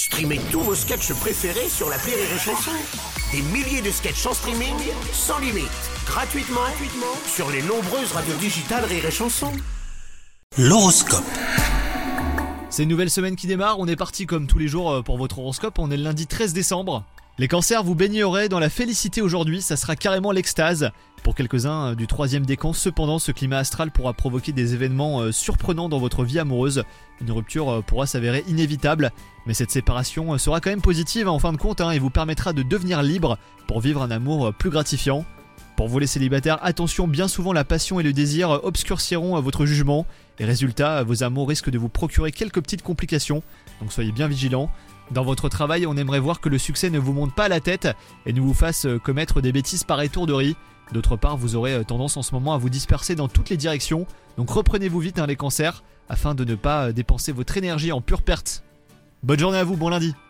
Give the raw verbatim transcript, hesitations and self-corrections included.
Streamez tous vos sketchs préférés sur l'appli Rire et Chanson. Des milliers de sketchs en streaming, sans limite, gratuitement, gratuitement sur les nombreuses radios digitales Rire et Chanson. L'horoscope. C'est une nouvelle semaine qui démarre, on est parti comme tous les jours pour votre horoscope, on est le lundi treize décembre. Les cancers, vous baignerez dans la félicité aujourd'hui, ça sera carrément l'extase. Pour quelques-uns du troisième décan, cependant, ce climat astral pourra provoquer des événements surprenants dans votre vie amoureuse. Une rupture pourra s'avérer inévitable, mais cette séparation sera quand même positive en fin de compte hein, et vous permettra de devenir libre pour vivre un amour plus gratifiant. Pour vous les célibataires, attention, bien souvent la passion et le désir obscurciront votre jugement et résultat, vos amours risquent de vous procurer quelques petites complications, donc soyez bien vigilants. Dans votre travail, on aimerait voir que le succès ne vous monte pas à la tête et ne vous fasse commettre des bêtises par étourderie. D'autre part, vous aurez tendance en ce moment à vous disperser dans toutes les directions, donc reprenez-vous vite hein, les cancers, afin de ne pas dépenser votre énergie en pure perte. Bonne journée à vous, bon lundi.